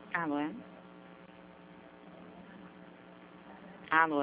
Alô? Alô?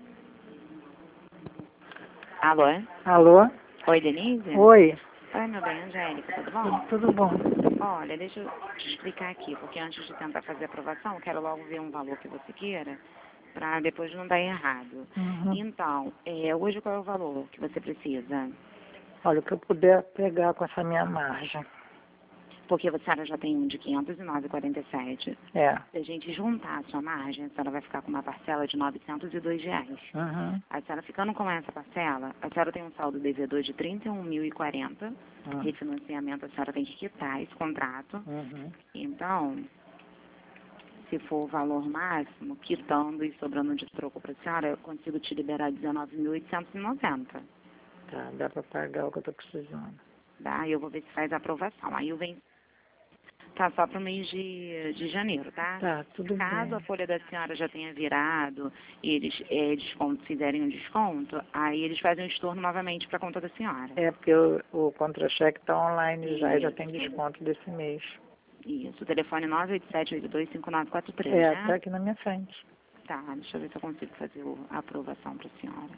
Alô? Alô? Oi, Denise? Oi, Oi, meu bem, Angélica, tudo bom? tudo bom? Olha, deixa eu te explicar aqui, porque antes de tentar fazer a aprovação, eu quero logo ver um valor que você queira, para depois não dar errado. Uhum. Então, hoje qual é o valor que você precisa? Olha, o que eu puder pegar com essa minha margem. Porque a senhora já tem um de 509,47. É. Se a gente juntar a sua margem, a senhora vai ficar com uma parcela de R$ 902. Uhum. A senhora ficando com essa parcela, a senhora tem um saldo devedor de 31.040. Refinanciamento, a senhora tem que quitar esse contrato. Uhum. Então, se for o valor máximo, quitando e sobrando de troco para a senhora, eu consigo te liberar 19.890. Tá, dá pra pagar o que eu tô precisando. Tá? Eu vou ver se faz a aprovação. Aí o vencimento tá só para o mês de janeiro, tá? Tá, tudo Caso a bem. folha da senhora já tenha virado e eles fizerem um desconto, aí eles fazem um estorno novamente para a conta da senhora. É porque o contra-cheque tá online já e já tem Isso. desconto desse mês. Isso, o telefone 987825943, É, tá né? aqui na minha frente. Tá, deixa eu ver se eu consigo fazer a aprovação para a senhora.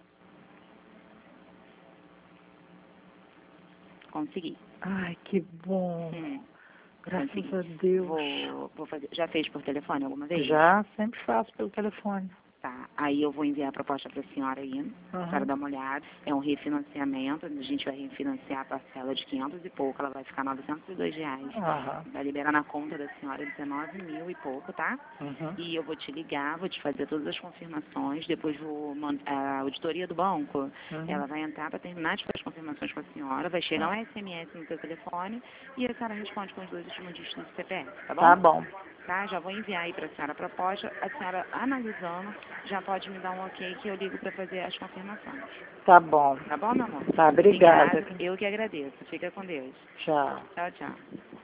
Consegui. Ai, que bom. Graças Consegui. a Deus. Vou fazer. Já fez por telefone alguma vez? Já sempre faço pelo telefone. Tá. Aí eu vou enviar a proposta para a senhora aí. A senhora dá uma olhada. É um refinanciamento. A gente vai refinanciar a parcela de 500 e pouco. Ela vai ficar R$ 902. Aham. Vai liberar na conta da senhora 19 mil e pouco, tá? Uhum. E eu vou te ligar, vou te fazer todas as confirmações. Depois a auditoria do banco, ela vai entrar para terminar de fazer as confirmações com a senhora. Vai chegar um SMS no seu telefone e a senhora responde com os 2 últimos dígitos do CPF, tá bom? Tá bom. Tá? Já vou enviar aí para a senhora a proposta. A senhora analisando, já pode me dar um ok que eu ligo para fazer as confirmações. Tá bom. Tá bom, meu amor? Tá, obrigada. Obrigada. Eu que agradeço. Fica com Deus. Tchau. Tchau, tchau.